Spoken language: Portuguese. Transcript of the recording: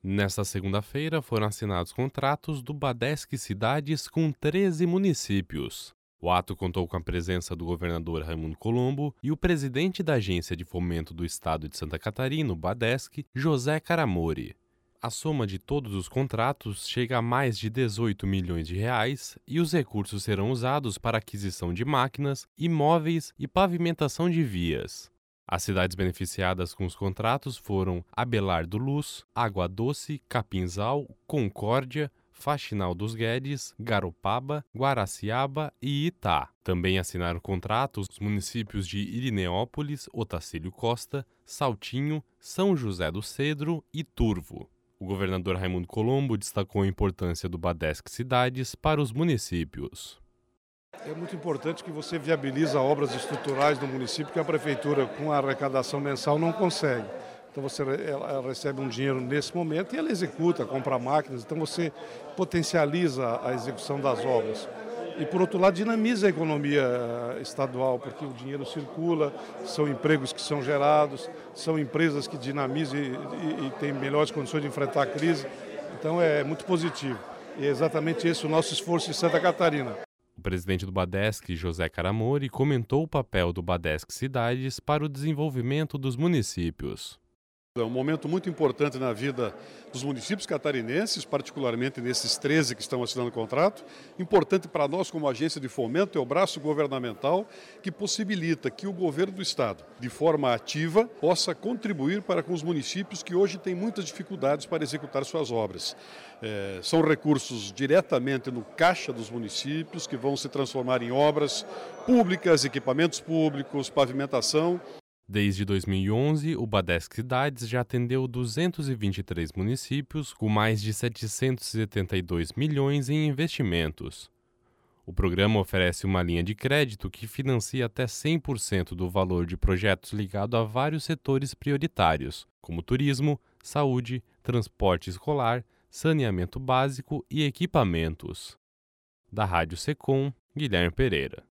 Nesta segunda-feira foram assinados contratos do Badesc Cidades com 13 municípios. O ato contou com a presença do governador Raimundo Colombo e o presidente da Agência de Fomento do Estado de Santa Catarina, o Badesc, José Caramori. A soma de todos os contratos chega a mais de 18 milhões de reais e os recursos serão usados para aquisição de máquinas, imóveis e pavimentação de vias. As cidades beneficiadas com os contratos foram Abelardo Luz, Água Doce, Capinzal, Concórdia, Faxinal dos Guedes, Garopaba, Guaraciaba e Itá. Também assinaram contratos os municípios de Irineópolis, Otacílio Costa, Saltinho, São José do Cedro e Turvo. O governador Raimundo Colombo destacou a importância do Badesc Cidades para os municípios. É muito importante que você viabiliza obras estruturais do município que a prefeitura, com a arrecadação mensal, não consegue. Então ela recebe um dinheiro nesse momento e ela executa, compra máquinas, então você potencializa a execução das obras. E, por outro lado, dinamiza a economia estadual, porque o dinheiro circula, são empregos que são gerados, são empresas que dinamizam e têm melhores condições de enfrentar a crise. Então é muito positivo. E é exatamente esse o nosso esforço em Santa Catarina. O presidente do Badesc, José Caramori, comentou o papel do Badesc Cidades para o desenvolvimento dos municípios. É um momento muito importante na vida dos municípios catarinenses, particularmente nesses 13 que estão assinando o contrato. Importante para nós, como agência de fomento, é o braço governamental que possibilita que o governo do estado, de forma ativa, possa contribuir para com os municípios que hoje têm muitas dificuldades para executar suas obras. São recursos diretamente no caixa dos municípios que vão se transformar em obras públicas, equipamentos públicos, pavimentação. Desde 2011, o Badesc Cidades já atendeu 223 municípios com mais de 772 milhões em investimentos. O programa oferece uma linha de crédito que financia até 100% do valor de projetos ligados a vários setores prioritários, como turismo, saúde, transporte escolar, saneamento básico e equipamentos. Da Rádio Secom, Guilherme Pereira.